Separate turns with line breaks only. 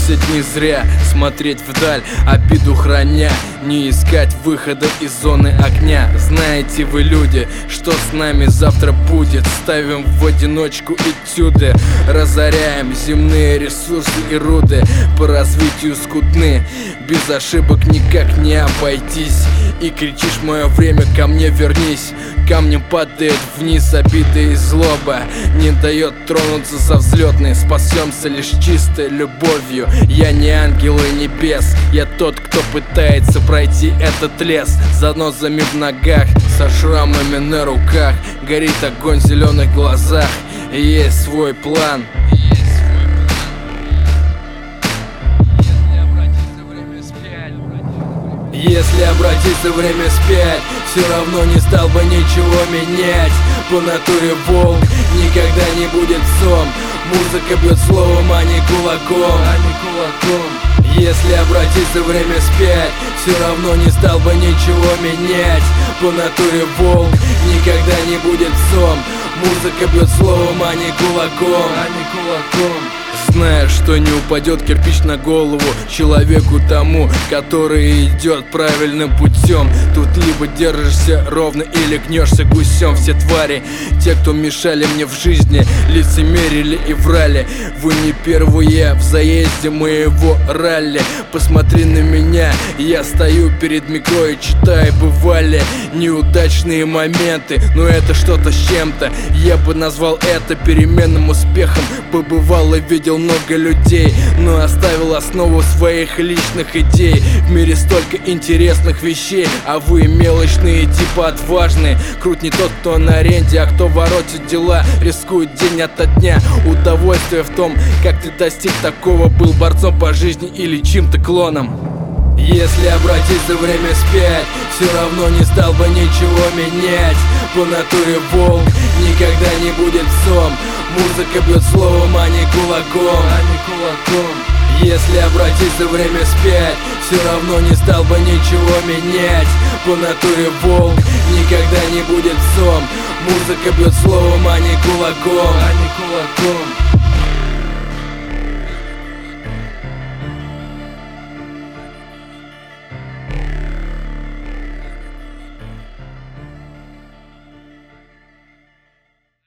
Бросить не зря, смотреть вдаль, обиду храня, не искать выхода из зоны огня. Знаете вы, люди, что с нами завтра будет? Ставим в одиночку этюды, разоряем земные ресурсы и руды, по развитию скудны, без ошибок никак не обойтись. И кричишь: мое время, ко мне вернись. Камнем падает вниз обида и злоба, не дает тронуться за взлетный. Спасемся лишь чистой любовью. Я не ангел и небес, я тот, кто пытается пройти этот лес. С занозами в ногах, со шрамами на руках, горит огонь в зеленых глазах. И есть свой план. Если обратиться время вспять, все равно не стал бы ничего менять. По натуре волк никогда не будет псом. Музыка бьет словом, а не кулаком. Если обратиться время вспять, все равно не стал бы ничего менять. По натуре волк никогда не будет псом. Музыка бьет словом, а не кулаком. Зная, что не упадет кирпич на голову человеку тому, который идет правильным путем. Тут либо держишься ровно или гнешься гусем. Все твари, те, кто мешали мне в жизни, лицемерили и врали. Вы не первые в заезде моего ралли. Посмотри на меня, я стою перед микро и читаю. Бывали неудачные моменты, но это что-то с чем-то. Я бы назвал это переменным успехом. Побывал и видел много людей, но оставил основу своих личных идей. В мире столько интересных вещей, а вы мелочные, типа отважные. Крут не тот, кто на аренде, а кто воротит дела, рискует день ото дня. Удовольствие в том, как ты достиг такого, был борцом по жизни или чьим-то клоном. Если обратиться время вспять, все равно не стал бы ничего менять. По натуре волк никогда не будет псом. Музыка бьет словом, а не кулаком. Если обратиться время вспять, все равно не стал бы ничего менять. По натуре волк никогда не будет псом. Музыка бьет словом, а не кулаком.